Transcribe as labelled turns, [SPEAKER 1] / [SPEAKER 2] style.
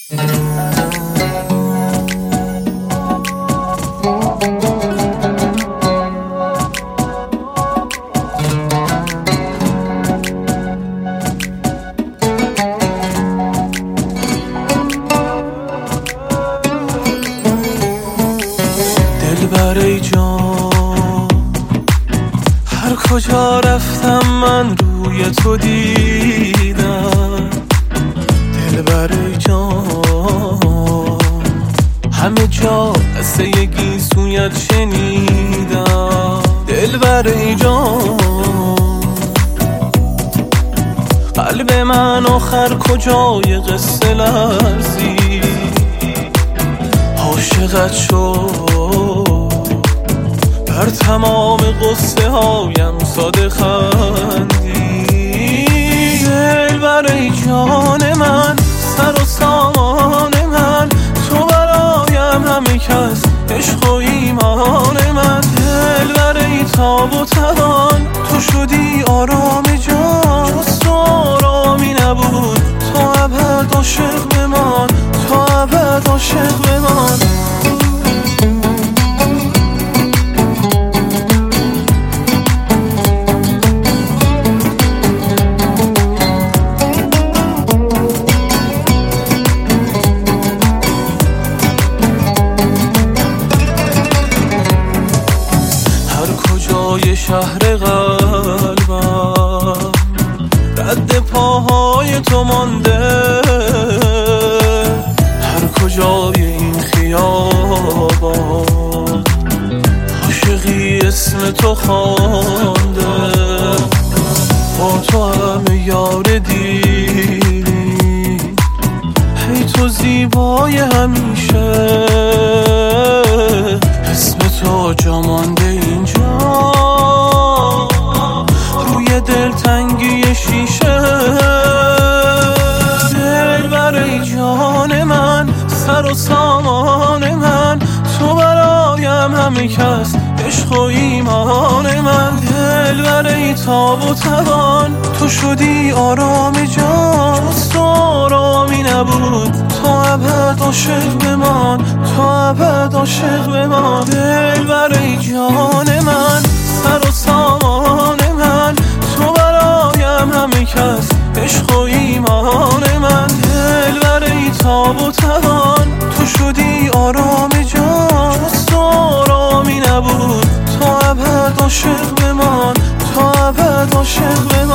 [SPEAKER 1] دلبر ای جان، هر کجا رفتم من روی تو دیدم. دلبر ای جان، همه جا قصه گیسویت شنیدم. دلبر ای جان، قلب من آخر کجای قصه لرزید. عاشقت شد، بر تمام قصه هایم ساده خندی. دلبر ای جان من، سر و سامان من، تو برایم همه کس، عشق و ایمان من. دلبر ای تاب و توان، تو شدی آرام جان. جز تو آرامی نبود، تو ابد عاشق بمان، تو ابد عاشق بمان. یه شهر قلبم رد پاهای تو مانده، هر کجای این خیابان عاشقی اسم تو خوانده. با تو همه یار دیدی، هی تو زیبای همیشه، اسم تو جا مانده اینجا روی دلتنگی شیشه. دلبر ای جان من، سر و سامان من، تو برایم همه کس، عشق و ایمان من. دلبر ای تاب و توان، تو شدی آرام جان. جز تو آرامی نبود، تو ابد عاشق بمان، تو ابد عاشق بمان. دلبر ای جان من، سر و سامان من، تو برایم همه کس، عشق و ایمان من. دلبر ای تاب و توان، تو شدی آرام جان. جز تو آرامی نبود، تو ابد عاشق بمان، تو ابد عاشق بمان.